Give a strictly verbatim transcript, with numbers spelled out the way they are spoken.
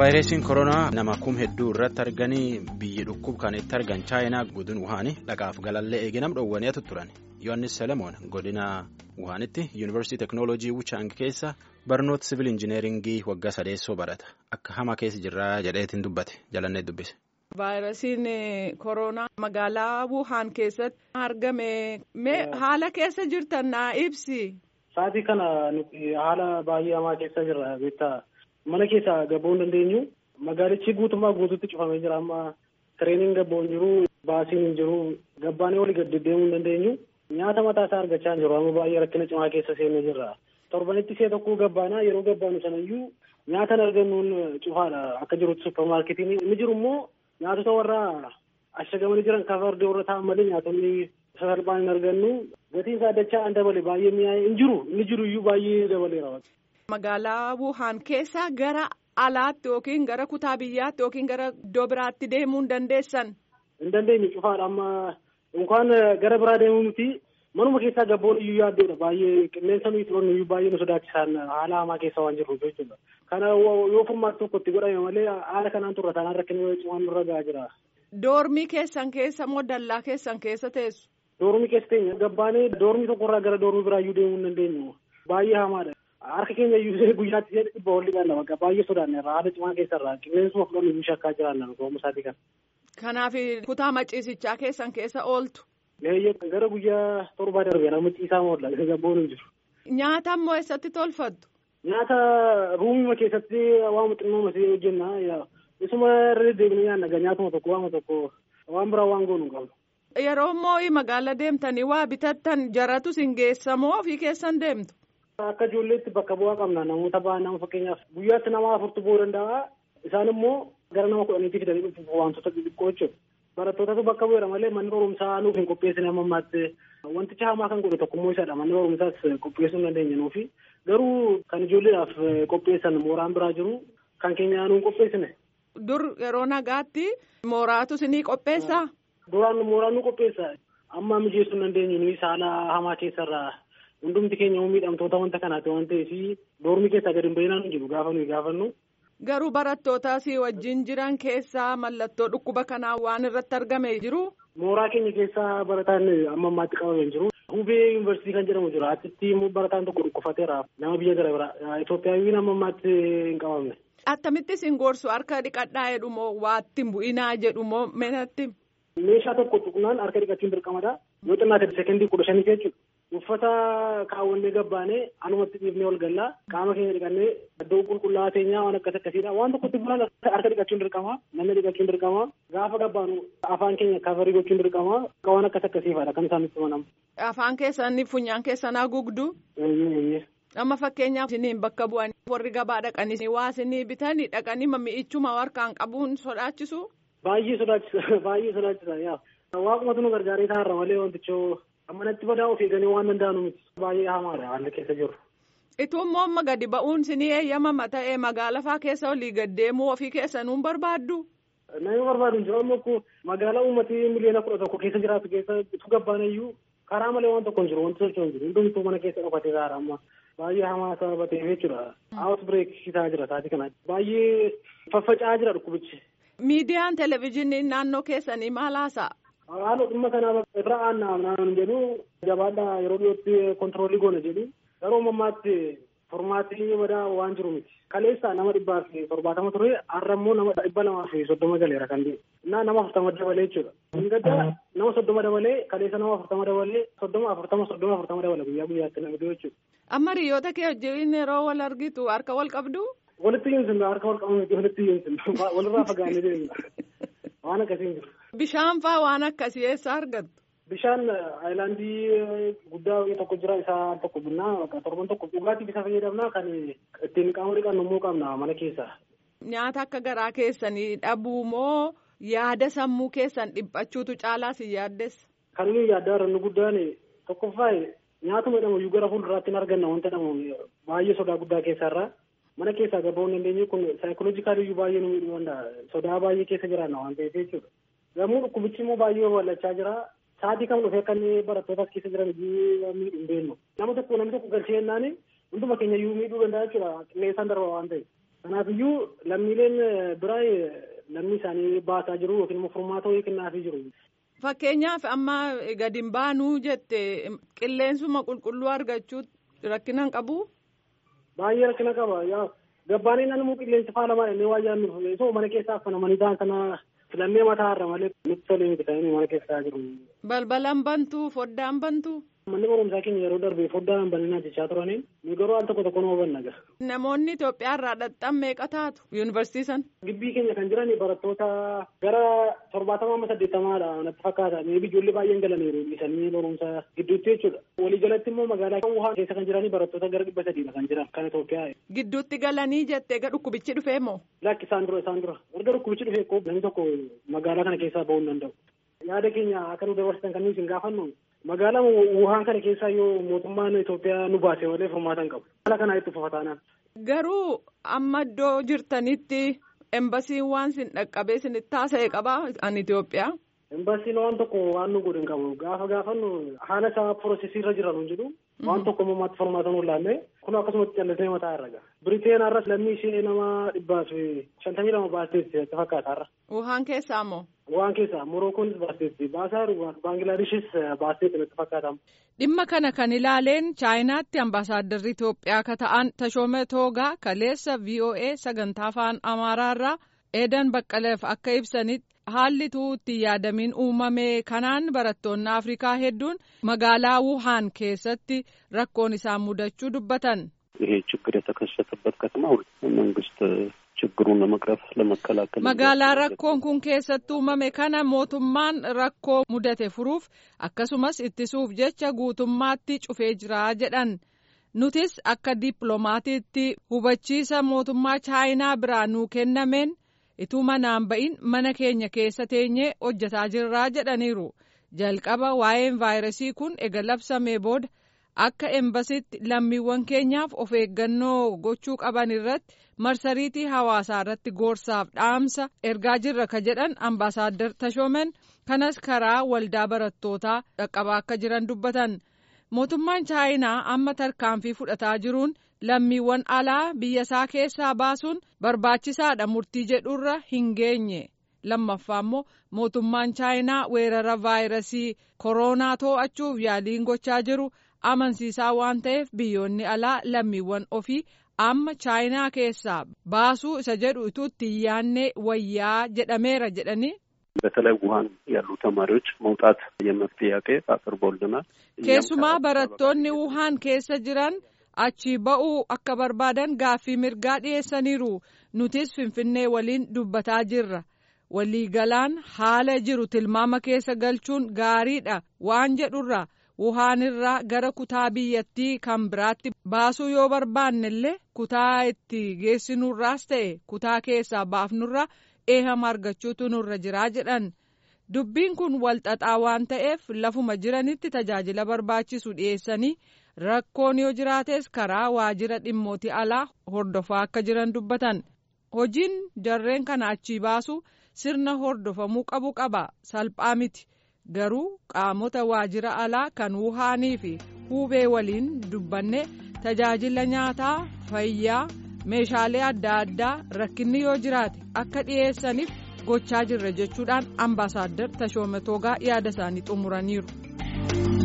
vaayirasiin koronaa nama kum hedduu irratti arganii biyyi dhukkub kan itti argan chaayinaa godina wuhaanii dhaqaaf galallee eeginam dhoowwaniitu turan. Yohaannis Selemoon godina wuhaanitti yuunivarsiitii teeknooloojii wuchaang keessa barnoota siviil injineeringii waggaa sadeessoo barata akka hamaa keessa jirraa jedheetiin dubbate jalannee dubbise. Vaayirasiin koronaa magaalaa wuhaan keessatti argame mee haala keessa jirtan naa ibsi. Sa'aatii kana haala baay'ee hamaa keessa jirra beektaa. Mana keessa gabboo hin dandeenyu magaalichi guutummaa guutuutti cufamee jira amma tireeniin gabboo hin jiru baasiin hin jiru gabbaanee olii gad deemuu hin dandeenyu nyaata mataa isaa argachaa hin jiru amma baay'ee rakkina cimaa keessa seenee jirra torbanitti see tokko gabbaanaa yeroo gabbaanu sanayyuu nyaata argannuun cufaadha akka jirutti suppermaarketiin inni jiru immoo nyaatota warra ashagamanii jiran kafardee warra ta'an malee nyaatonni sasalphaan hin argannu gatiin isaa dachaa an dabale baay'ee mi'aa hin jiru inni jiru iyyuu baay'ee dabaleera. Magaalaa wuhaan keessa gara alaatti yookiin gara kutaa biyyaatti yookiin gara iddoo biraatti deemuu hin dandeessan. Hin dandeenye cufaadha amma yookaan gara biraa deemuu nuti manuma keessaa gabboon iyyuu yaaddoodha baay'ee qilleensa nuyi turan iyyuu baay'ee nu sodaachisaan haala hamaa keessa waan jirruuf jechuudha. Kana yoo furmaata tokkotti godhame malee haala kanaan turre taanaan rakkina cimaan nurra gahaa jira. Doormii keessan keessa moo dallaa keessan keessa teessu? Doormii keessa teenya gabbaanee doormii tokkorraa gara doormii biraa iyyuu deemuu hin dandeenyu baay'ee hamaadha. Harka keenya iyyuu guyyaatti dhibba olii dhaan bakka baay'ee sodaanne haala cimaa keessarraa qilleensuma fudhannu iyyuu shakkaa jiraanna goomuu isaatii kana. Kanaaf kutaa maciisichaa keessan keessa ooltu. Gara guyyaa torbaa darbee nama ciisaa moolla gabboon hin jiru. Nyaata ammoo eessatti tolfattu? Nyaata ruumima keessatti waan xinnoo masee hojjenna isuma irra deddeebinee nyaanna nyaatuma tokko waama tokko waan biraa waan goonu hin qabnu. Yeroo immoo magaala deemtanii waa bitattan jaratu sin geessamoo ofii keessan deemtu? Akka ijoolleetti bakka bu'aa qabna namoota ba'an nama fakkeenyaaf guyyaatti nama afurtu bu'uu danda'a isaan immoo gara nama kudhaniitti fidanii dhufu wantoota xixiqqoo jechuudha. Barattootatu bakka bu'eera malee manni barumsaa nuuf hin qopheessine amma ammaatti wanticha hamaa kan godhe tokkummoo isadha manni barumsaas qopheessuu hin dandeenye nuufi garuu kan ijoolleedhaaf qopheessan mooraan biraa jiru kan keenya nuun qopheessine. Dur yeroo nagaatti mooraatu sinii qopheessaa? Duraan mooraan nu qopheessa amma mijeessuu hin dandeenye nuyi haala hamaa keessarraa. Hundumti keenya miidhamtoota wanta kanaati waan ta'eef doormii keessaa gadi hin bahinaan hin jiru gaafa nuyi gaafannu. Garuu barattoota si wajjin jiran keessaa mallattoo dhukkuba kanaa waan irratti argame jiru. Mooraa keenya keessaa barataan amma ammaatti qabamee jiru. Hubee yuunivarsiitii kan jedhamu jira. Achitti barataan tokko dhukkufateera. Nama biyya gara biraa Itoophiyaawwiin amma ammaatti hin qabamne. Akkamittis hin gorsu harka dhiqadhaa jedhu moo waatti hin bu'inaa jedhu moo meenatti? Meeshaa tokko tuqnaan harka dhiqachuun dirqamadha. Yoo xinnaate sekendii kudha shanii jechuudha. Uffata kaawwannee gabbaanee alumatti dhiifnee ol gallaa qaama keenya dhiqannee iddoo qulqullaa'aa teenyaa waan akkas akkasiidha waan tokkotti bulan harka dhiqachuun dirqama namni dhiqachuun dirqama gaafa gabbaanu afaan keenya kaafarii gochuun dirqama waan akkas akkasiifadha kan isaan itti manamu. Afaan keessanii funyaan keessan haguugdu. Amma fakkeenyaaf isiniin bakka bu'an warri gabaa dhaqanii waa isinii bitanii dhaqanii mi'ichuma harkaan qabuun sodaachisu. Baay'ee sodaachisa baay'ee sodaachisa yaa waaqumatu nu gargaaree taa'arra malee wantichoo. Amma natti badaa of eeganii waan danda'anu miti baay'ee hamaadha haalli keessa jiru. Ituu immoo amma gadi ba'uun sinii eeyyamama ta'ee magaalaa fa'aa keessa olii gad deemuu ofii keessanuun barbaaddu. Nama barbaadu jiru amma kun magaalaa uummatii miliyoona kudha tokko keessa jiraatu keessa itti gabbaaneyyuu karaa malee waan tokko hin jiru wanti socho'u hin jiru hundumtuu mana keessa dhokatee taa'ara amma baay'ee hamaa sababa ta'eef jechuudha. Awus bireek isaa jira sa'aatii kana baay'ee faffaca'aa jira dhukkubichi. Miidiyaan televezyiinii naannoo keessanii maal haasa'a? Haala dhimma kanaa irra aanaa naan jedhu jabaadhaa yeroo dhiyootti kontiroolii goona jedhu yeroo ammaatti formaattii badaa waan jiru miti. Kaleessa nama dhibbaa fi torbaatama ture har'a immoo nama dhibba lamaa fi soddoma galeera kan deemu. Innaa nama afurtama dabalee jechuudha. Hingaddaa nama soddoma dabalee kaleessa nama afurtama dabalee soddoma afurtama soddoma afurtama dabala guyyaa guyyaatti nama dhiyoo jechuudha. Amma hiriyoota kee wajjin yeroo wal argitu harka wal qabdu? Walitti hiinsinna harka wal qabu miti walitti hiinsinna walirraa fagaannee deemna. Waan akkasii jiru. Bishaan fa'aa waan akkasii eessa argattu? Bishaan aayilaandii guddaa tokko jira isaa tokko binnaa torban tokko dhugaatii bisa fayyadamnaa kan ittiin qaama dhiqannu immoo qabna mana keessa. Nyaata akka garaa keessanii dhabuu moo yaada sammuu keessan dhiphachuutu caalaa si yaaddessa? Kan inni yaaddaa jiru guddaan tokkoffaa nyaatuma jedhamu iyyuu gara fuulduraatti hin arganna wanta jedhamu baay'ee sodaa guddaa keessarraa. Mana keessaa gaba'uu hin dandeenye kun saayikoloojikaalii iyyuu baay'ee nu miidhuu danda'a sodaa baay'ee keessa jiraanna waan ta'eef jechuudha. Yommuu dhukkubichi immoo baay'ee wallachaa jira sa'aatii kam dhufee kan barattootas keessa jiran iyyuu miidhuu hin beeknu. Nama tokko namni tokko galchee jennaan hunduma keenya iyyuu miidhuu danda'a jechuudha qilleensaan darba waan ta'eef. Kanaafiyyuu lammiileen biraa lammii isaanii baasaa jiru yookiin immoo furmaata wayii kennaafii jiru. Fakkeenyaaf amma gadi hin baanuu jette qilleensuma qulqulluu argachuu rakkina qabu. Baay'ee rakkina qaba. Yaa gabbaanii naannoo qilleensi faalamaa illee waa jaannuuf osoo mana keessaa affanamanii ta'an kana filannee mataa irra malee nutti tolee miti ta'anii mana keessaa jiru. Balbalaan bantuu foddaan bantuu. Manni barumsaa keenya yeroo darbee foddaan banninaa jechaa turaniin nu garuu al tokko tokko nama banna gara. Namoonni Itoophiyaa irraa dhaqxan meeqa taatu yuunivarsiitii san? Gibbii keenya kan jiran barattoota gara torbaatamaa amma saddeettamaadha natti fakkaata. Meebii ijoollee baay'een galaniiru dhiisanii barumsa gidduutti jechuudha. Walii galatti immoo magaalaa Wuhaan keessa kan jiranii barattoota gara dhibba sadiidha kan jiran kan Itoophiyaa. Gidduutti galanii jettee ga dhukkubichi dhufee moo? Lakki isaan dura isaan dura. Erga dhukkubichi dhufee koo namni tokko magaalaa kana keessaa ba'uu hin danda'u. Yaada keenya akka nu dabarsitan kan nuyi hin gaafannu. Magaalaa Wuhaan kana keessaa yoo mootummaan Itoophiyaa nu baase malee furmaata hin qabu. Haala kanaa itti fufataanaan. Garuu amma iddoo jirtanitti embasiin waan sin dhaqqabee sinitti taasise qabaa an Itoophiyaa. Embasiin waan tokko waan nu godhin qabu. Gaafa gaafannu haala isaa piroosesii irra jiran hin jedhu. Waan tokko mammaatti furmaata nu laallee kun akkasumatti callisee mataa irra gaha. Biriteen har'as lammii ishee nama dhibbaa fi shantamii lama baasteetti akka fakkaata har'a. Wuhaan keessaa moo? Waan keessaa Morokoonis baasteetti baasaa Baanglaadeshis baasteetti natti fakkaatamu. Dhimma kana kan ilaaleen Chaayinaatti ambaasaaddarri Itoophiyaa ka ta'an Tashoomee Toogaa kaleessa V O A sagantaa afaan Amaaraarraa Eedan Baqqaleef akka ibsanitti haalli tuutti yaadamiin uumame kanaan barattoonni Afrikaa hedduun magaalaa Wuhaan keessatti rakkoon isaan mudachuu dubbatan. ይሄ ችግር የተከሰተበት ከተማ መንግስት ችግሩን ለመቅረፍ ለመከላከል magaalaa rakkoon kun keessatti uumame kana mootummaan rakkoo mudate furuuf akkasumas ittisuuf jecha guutummaatti cufee jira jedhan. Nutis akka dippiloomaatiitti hubachiisa mootummaa Chaayinaa biraa nuu kennameen ituu manaan ba'in mana keenya keessa teenyee hojjetaa jirraa jedhaniiru. Jalqaba waa'een vaayirasii kun ega labsamee booda akka embasitti lammiiwwan keenyaaf of eeggannoo gochuu qaban irratti marsariitii hawaasaa irratti gorsaaf dhaamsa ergaa jirra ka jedhan ambaasaadder Tashoomen kanas karaa waldaa barattootaa dhaqqabaa akka jiran dubbatan. Mootummaan Chaayinaa amma tarkaanfii fudhataa jiruun lammiiwwan alaa biyya isaa keessaa baasuun barbaachisaadha murtii jedhurra hin geenye. Lammaffaa immoo mootummaan Chaayinaa weerara vaayirasii koronaa to'achuuf yaaliin gochaa jiru amansiisaa waan ta'eef biyyoonni alaa lammiiwwan ofii amma Chaayinaa keessaa baasuu isa jedhu ituutti yaannee wayyaa jedhameera jedhanii. በተለይ ውሃን ያሉ ተማሪዎች መውጣት የመፍትሄ ያቄ አቅርቦልናል። keessumaa barattoonni Wuhaan keessa jiran achi ba'uu akka barbaadan gaaffii mirgaa dhiyeessaniiru. Nutis Finfinnee waliin dubbataa jirra. Waliigalaan haala jiru tilmaama keessa galchuun gaariidha waan jedhurra Wuhaan irraa gara kutaa biyyattii kan biraatti baasuu yoo barbaannellee kutaa itti geessinurraas ta'e kutaa keessaa baafnurra eehama argachuutu nurra jiraa jedhan. Dubbiin kun walxaxaa waan ta'eef lafuma jiranitti tajaajila barbaachisu dhiyeessanii rakkoon yoo jiraates karaa waajjira dhimmootii alaa hordofaa akka jiran dubbatan. Hojiin jarreen kana achii baasu sirna hordofamuu qabu qaba salphaa miti. Garuu qaamota waajjira alaa kan Wuhaanii fi Hubee waliin dubbanne tajaajila nyaataa fayyaa meeshaalee adda addaa rakkinni yoo jiraate akka dhiyeessaniif gochaa jirra jechuudhaan ambaasaadder Tashoomee Toogaa yaada isaanii xumuraniiru.